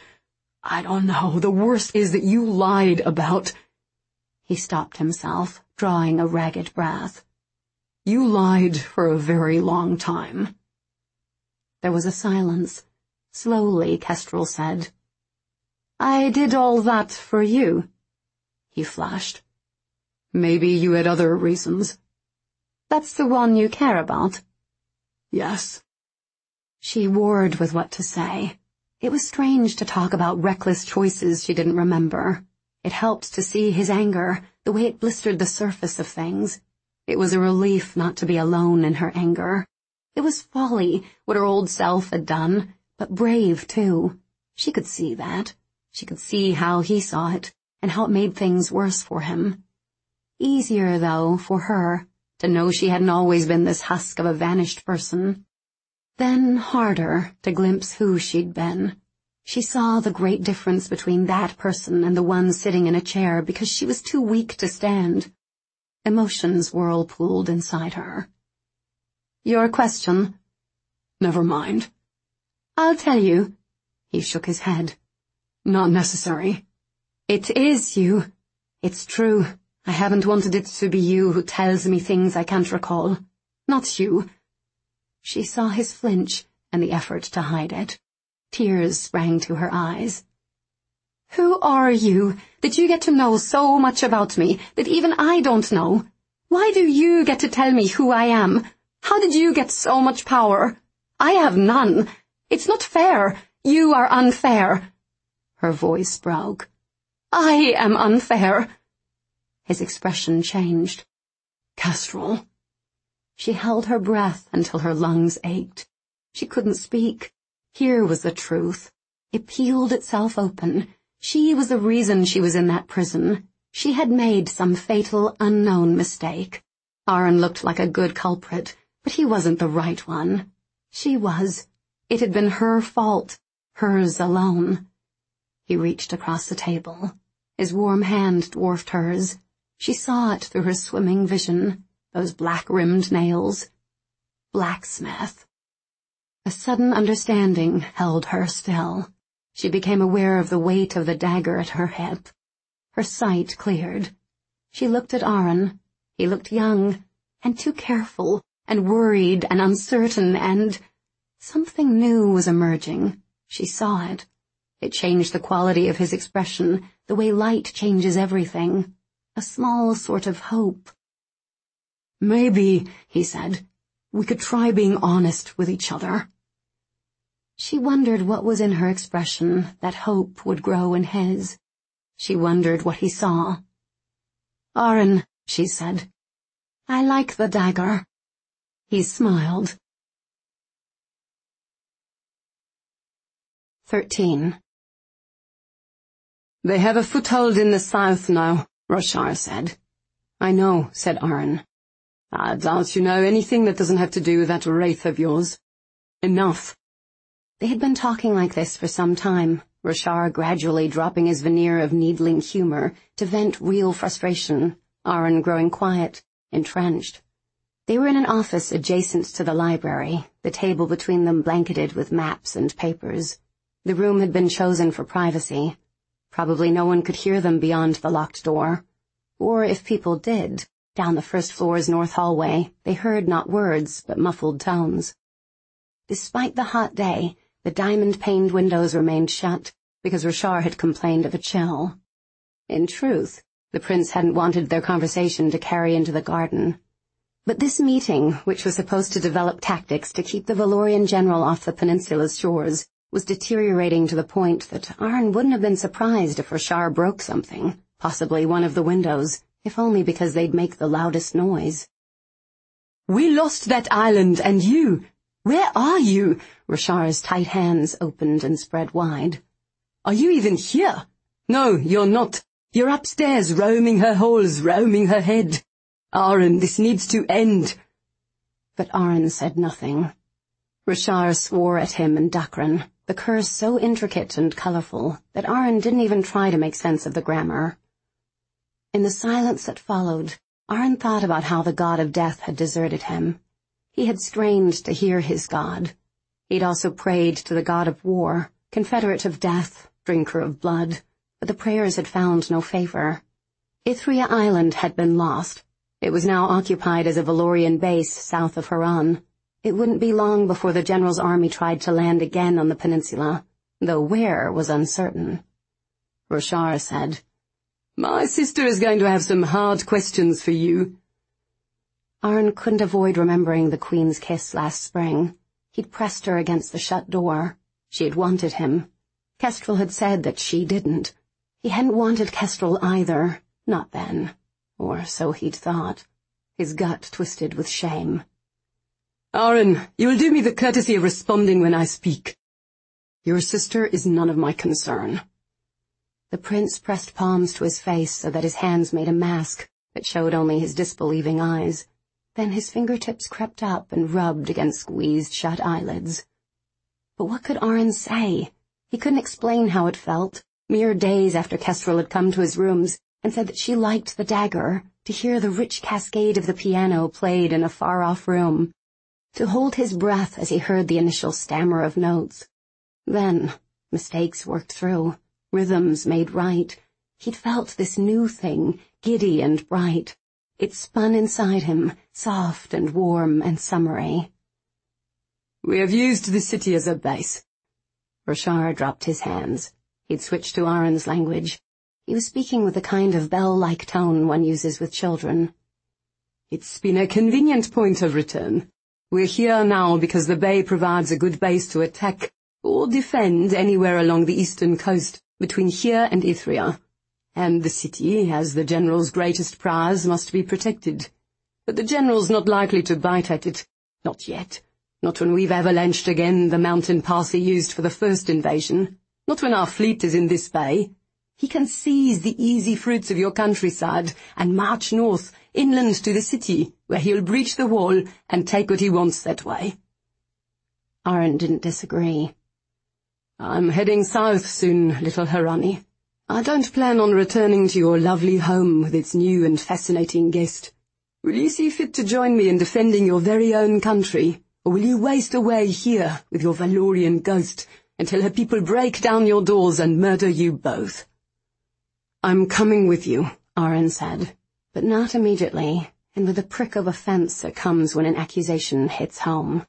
is that you lied about... He stopped himself, drawing a ragged breath. You lied for a very long time. There was a silence. Slowly, Kestrel said, I did all that for you. He flashed. Maybe you had other reasons. That's the one you care about? Yes. She warred with what to say. It was strange to talk about reckless choices she didn't remember. It helped to see his anger, the way it blistered the surface of things. It was a relief not to be alone in her anger. It was folly, what her old self had done, but brave, too. She could see that. She could see how he saw it, and how it made things worse for him. Easier, though, for her, to know she hadn't always been this husk of a vanished person. Then harder to glimpse who she'd been. She saw the great difference between that person and the one sitting in a chair because she was too weak to stand. Emotions whirlpooled inside her. Your question? Never mind. I'll tell you. He shook his head. Not necessary. It is you. It's true. I haven't wanted it to be you who tells me things I can't recall. Not you. She saw his flinch and the effort to hide it. Tears sprang to her eyes. Who are you, that you get to know so much about me that even I don't know? Why do you get to tell me who I am? How did you get so much power? I have none. It's not fair. You are unfair. Her voice broke. I am unfair. His expression changed. Kestrel. She held her breath until her lungs ached. She couldn't speak. Here was the truth. It peeled itself open. She was the reason she was in that prison. She had made some fatal, unknown mistake. Aron looked like a good culprit, but he wasn't the right one. She was. It had been her fault, hers alone. He reached across the table. His warm hand dwarfed hers. She saw it through her swimming vision, those black-rimmed nails. Blacksmith. A sudden understanding held her still. She became aware of the weight of the dagger at her hip. Her sight cleared. She looked at Aron. He looked young, and too careful, and worried, and uncertain, and something new was emerging. She saw it. It changed the quality of his expression, the way light changes everything. A small sort of hope. "Maybe," he said, "we could try being honest with each other." She wondered what was in her expression that hope would grow in his. She wondered what he saw. "Aron," she said, "I like the dagger." He smiled. 13. "They have a foothold in the south now," Roshar said. "I know," said Aron. "I doubt you know anything that doesn't have to do with that wraith of yours. Enough." They had been talking like this for some time, Roshar gradually dropping his veneer of needling humor to vent real frustration, Aron growing quiet, entrenched. They were in an office adjacent to the library, the table between them blanketed with maps and papers. The room had been chosen for privacy. Probably no one could hear them beyond the locked door. Or if people did, down the first floor's north hallway, they heard not words but muffled tones. Despite the hot day, the diamond-paned windows remained shut, because Roshar had complained of a chill. In truth, the prince hadn't wanted their conversation to carry into the garden. But this meeting, which was supposed to develop tactics to keep the Valorian general off the peninsula's shores, was deteriorating to the point that Aron wouldn't have been surprised if Roshar broke something, possibly one of the windows, if only because they'd make the loudest noise. "We lost that island, and you! Where are you?" Roshar's tight hands opened and spread wide. "Are you even here? No, you're not. You're upstairs, roaming her halls, roaming her head. Aron, this needs to end." But Aron said nothing. Roshar swore at him in Dakran, the curse so intricate and colorful that Aron didn't even try to make sense of the grammar. In the silence that followed, Aron thought about how the god of death had deserted him. He had strained to hear his god. He'd also prayed to the god of war, confederate of death, drinker of blood, but the prayers had found no favor. Ithria Island had been lost. It was now occupied as a Valorian base south of Haran. It wouldn't be long before the general's army tried to land again on the peninsula, though where was uncertain. Roshar said, "My sister is going to have some hard questions for you." Aron couldn't avoid remembering the Queen's kiss last spring. He'd pressed her against the shut door. She had wanted him. Kestrel had said that she didn't. He hadn't wanted Kestrel either, not then, or so he'd thought. His gut twisted with shame. "Aron, you will do me the courtesy of responding when I speak. Your sister is none of my concern." The prince pressed palms to his face so that his hands made a mask that showed only his disbelieving eyes. Then his fingertips crept up and rubbed against squeezed shut eyelids. But what could Aron say? He couldn't explain how it felt, mere days after Kestrel had come to his rooms and said that she liked the dagger, to hear the rich cascade of the piano played in a far-off room, to hold his breath as he heard the initial stammer of notes. Then, mistakes worked through, rhythms made right. He'd felt this new thing, giddy and bright. It spun inside him, soft and warm and summery. "We have used the city as a base." Roshar dropped his hands. He'd switched to Aron's language. He was speaking with the kind of bell-like tone one uses with children. "It's been a convenient point of return. We're here now because the bay provides a good base to attack or defend anywhere along the eastern coast between here and Ithria. And the city, as the general's greatest prize, must be protected. But the general's not likely to bite at it. Not yet. Not when we've avalanched again the mountain pass he used for the first invasion. Not when our fleet is in this bay. He can seize the easy fruits of your countryside and march north, inland to the city, where he'll breach the wall and take what he wants that way. Arryn didn't disagree. I'm heading south soon, little Harani. I don't plan on returning to your lovely home with its new and fascinating guest. Will you see fit to join me in defending your very own country, or will you waste away here with your Valorian ghost until her people break down your doors and murder you both? I'm coming with you, Arryn said, but not immediately, and with the prick of offense that comes when an accusation hits home.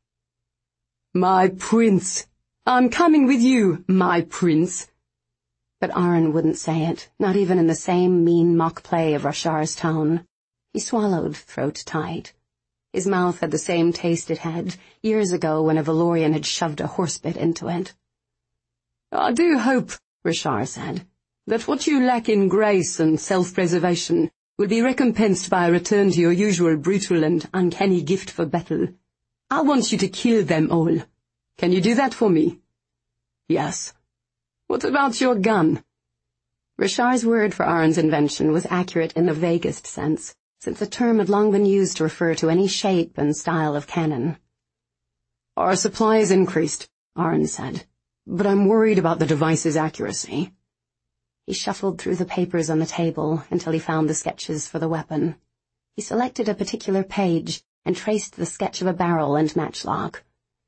My prince! I'm coming with you, my prince! But Arryn wouldn't say it, not even in the same mean mock play of Roshar's tone. He swallowed, throat tight. His mouth had the same taste it had years ago when a Valorian had shoved a horsebit into it. I do hope, Roshar said, that what you lack in grace and self-preservation will be recompensed by a return to your usual brutal and uncanny gift for battle. I want you to kill them all. Can you do that for me? Yes. What about your gun? Roshar's word for Arryn's invention was accurate in the vaguest sense, since the term had long been used to refer to any shape and style of cannon. Our supply is increased, Arryn said, but I'm worried about the device's accuracy. He shuffled through the papers on the table until he found the sketches for the weapon. He selected a particular page and traced the sketch of a barrel and matchlock.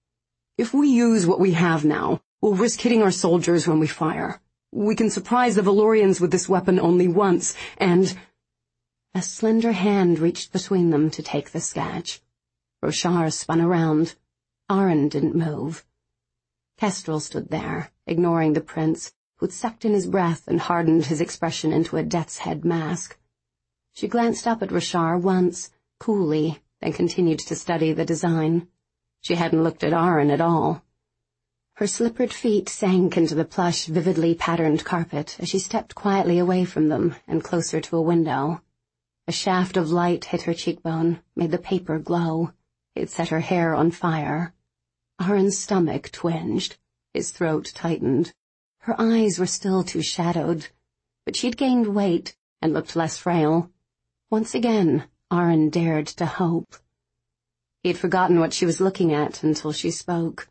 If we use what we have now, we'll risk hitting our soldiers when we fire. We can surprise the Valorians with this weapon only once, and... A slender hand reached between them to take the sketch. Roshar spun around. Arryn didn't move. Kestrel stood there, ignoring the prince, who'd sucked in his breath and hardened his expression into a death's head mask. She glanced up at Roshar once, coolly, then continued to study the design. She hadn't looked at Arryn at all. Her slippered feet sank into the plush, vividly patterned carpet as she stepped quietly away from them and closer to a window. A shaft of light hit her cheekbone, made the paper glow. It set her hair on fire. Arryn's stomach twinged. His throat tightened. Her eyes were still too shadowed, but she'd gained weight and looked less frail. Once again, Arryn dared to hope. He'd forgotten what she was looking at until she spoke.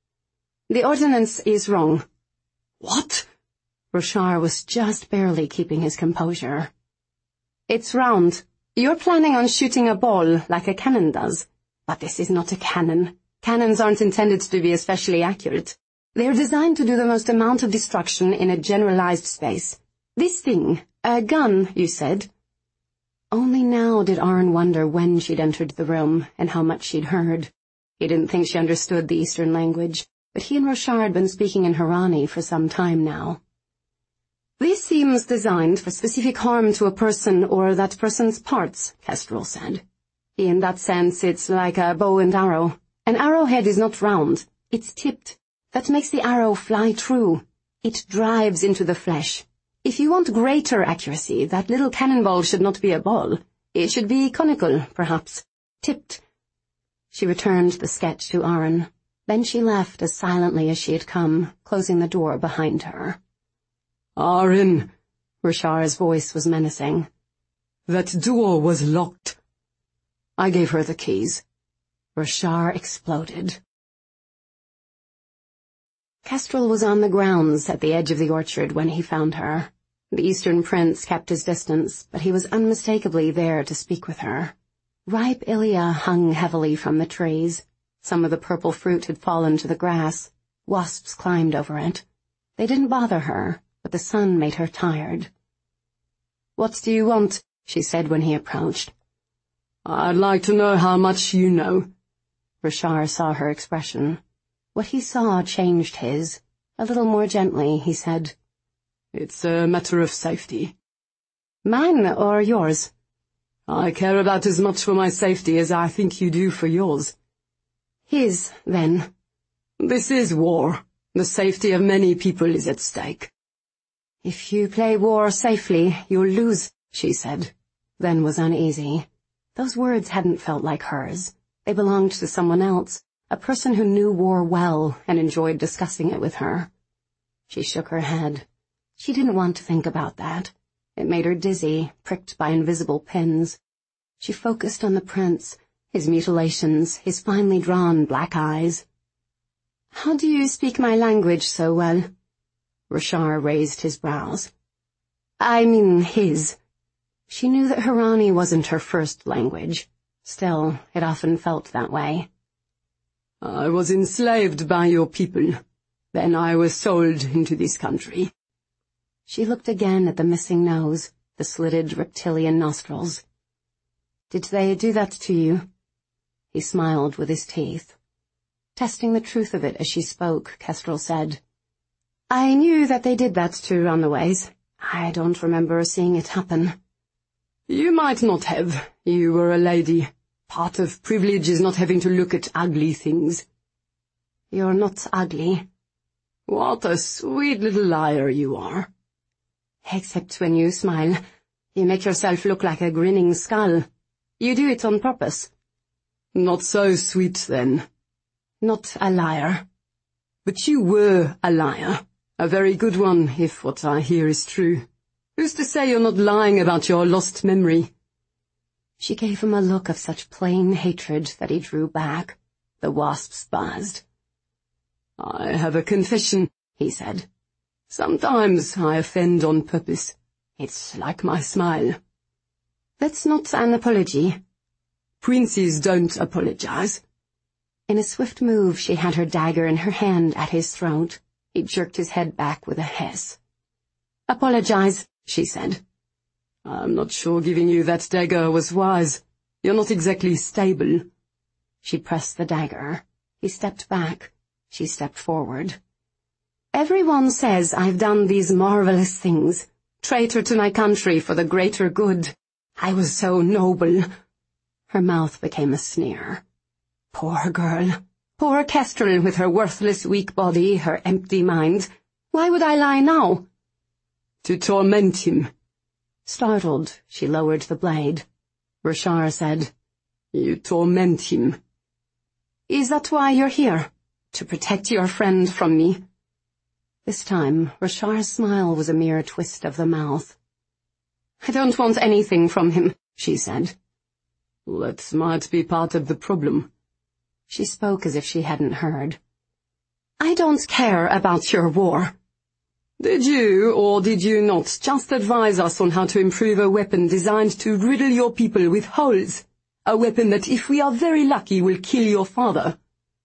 The ordnance is wrong. What? Roshar was just barely keeping his composure. It's round. You're planning on shooting a ball like a cannon does. But this is not a cannon. Cannons aren't intended to be especially accurate. They're designed to do the most amount of destruction in a generalized space. This thing, a gun, you said. Only now did Arryn wonder when she'd entered the room and how much she'd heard. He didn't think she understood the Eastern language, but he and Roshar had been speaking in Harani for some time now. This seems designed for specific harm to a person or that person's parts, Kestrel said. In that sense, it's like a bow and arrow. An arrowhead is not round. It's tipped. That makes the arrow fly true. It drives into the flesh. If you want greater accuracy, that little cannonball should not be a ball. It should be conical, perhaps. Tipped. She returned the sketch to Arryn. Then she left as silently as she had come, closing the door behind her. Arryn, Roshar's voice was menacing. That door was locked. I gave her the keys. Roshar exploded. Kestrel was on the grounds at the edge of the orchard when he found her. The Eastern prince kept his distance, but he was unmistakably there to speak with her. Ripe Ilia hung heavily from the trees. Some of the purple fruit had fallen to the grass. Wasps climbed over it. They didn't bother her, but the sun made her tired. What do you want? She said when he approached. I'd like to know how much you know. Roshar saw her expression. What he saw changed his. A little more gently, he said. It's a matter of safety. Mine or yours? I care about as much for my safety as I think you do for yours. His, then. This is war. The safety of many people is at stake. If you play war safely, you'll lose, she said, then was uneasy. Those words hadn't felt like hers. They belonged to someone else, a person who knew war well and enjoyed discussing it with her. She shook her head. She didn't want to think about that. It made her dizzy, pricked by invisible pins. She focused on the prince, his mutilations, his finely drawn black eyes. "How do you speak my language so well?" Rashar raised his brows. "I mean his." She knew that Harani wasn't her first language. Still, it often felt that way. "I was enslaved by your people. Then I was sold into this country." She looked again at the missing nose, the slitted reptilian nostrils. "Did they do that to you?" He smiled with his teeth. Testing the truth of it as she spoke, Kestrel said, "I knew that they did that to runaways. I don't remember seeing it happen." "You might not have. You were a lady. Part of privilege is not having to look at ugly things." "You're not ugly." "What a sweet little liar you are." "Except when you smile. You make yourself look like a grinning skull. You do it on purpose." "Not so sweet, then." "Not a liar." "But you were a liar. A very good one, if what I hear is true. Who's to say you're not lying about your lost memory?" She gave him a look of such plain hatred that he drew back. The wasps buzzed. "I have a confession," he said. "Sometimes I offend on purpose. It's like my smile." "That's not an apology." "Princes don't apologize." In a swift move, she had her dagger in her hand at his throat. He jerked his head back with a hiss. "Apologize," she said. "I'm not sure giving you that dagger was wise. You're not exactly stable." She pressed the dagger. He stepped back. She stepped forward. "Everyone says I've done these marvelous things. Traitor to my country for the greater good. I was so noble." Her mouth became a sneer. Poor girl. Poor Kestrel with her worthless weak body, her empty mind. Why would I lie now? "To torment him." Startled, she lowered the blade. Rashar said, "You torment him." "Is that why you're here? To protect your friend from me?" This time, Rashar's smile was a mere twist of the mouth. "I don't want anything from him," she said. "That might be part of the problem." She spoke as if she hadn't heard. "I don't care about your war." "Did you, or did you not, just advise us on how to improve a weapon designed to riddle your people with holes? A weapon that, if we are very lucky, will kill your father?"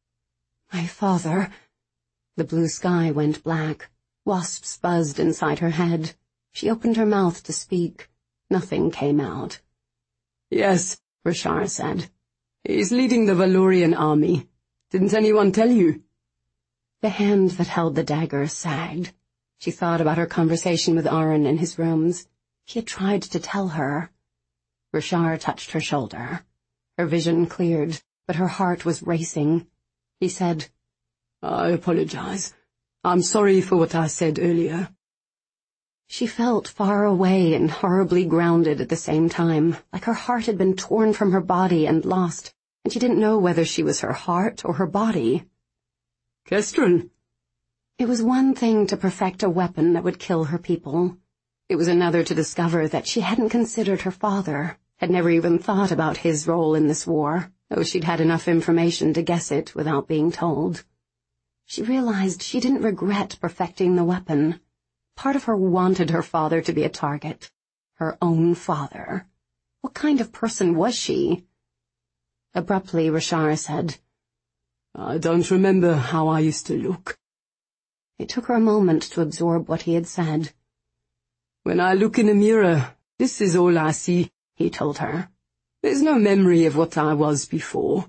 "My father—" The blue sky went black. Wasps buzzed inside her head. She opened her mouth to speak. Nothing came out. "Yes," Rashar said. "He's leading the Valorian army. Didn't anyone tell you?" The hand that held the dagger sagged. She thought about her conversation with Aaron in his rooms. He had tried to tell her. Rashar touched her shoulder. Her vision cleared, but her heart was racing. He said, "I apologize. I'm sorry for what I said earlier." She felt far away and horribly grounded at the same time, like her heart had been torn from her body and lost, and she didn't know whether she was her heart or her body. "Kestrel." It was one thing to perfect a weapon that would kill her people. It was another to discover that she hadn't considered her father, had never even thought about his role in this war, though she'd had enough information to guess it without being told. She realized she didn't regret perfecting the weapon. Part of her wanted her father to be a target. Her own father. What kind of person was she? Abruptly, Rashar said, "I don't remember how I used to look." It took her a moment to absorb what he had said. "When I look in a mirror, this is all I see," he told her. "There's no memory of what I was before."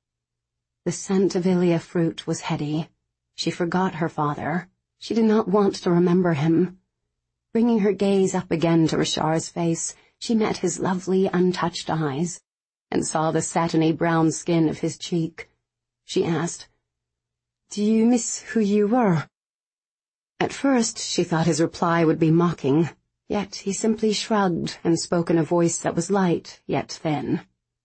The scent of Ilia fruit was heady. She forgot her father. She did not want to remember him. Bringing her gaze up again to Rashar's face, she met his lovely, untouched eyes, and saw the satiny brown skin of his cheek. She asked, "Do you miss who you were?" At first she thought his reply would be mocking, yet he simply shrugged and spoke in a voice that was light, yet thin.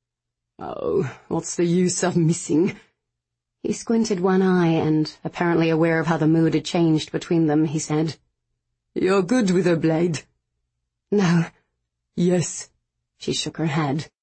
"Oh, what's the use of missing?" He squinted one eye and, apparently aware of how the mood had changed between them, he said, You're good with a blade. No. Yes. She shook her head.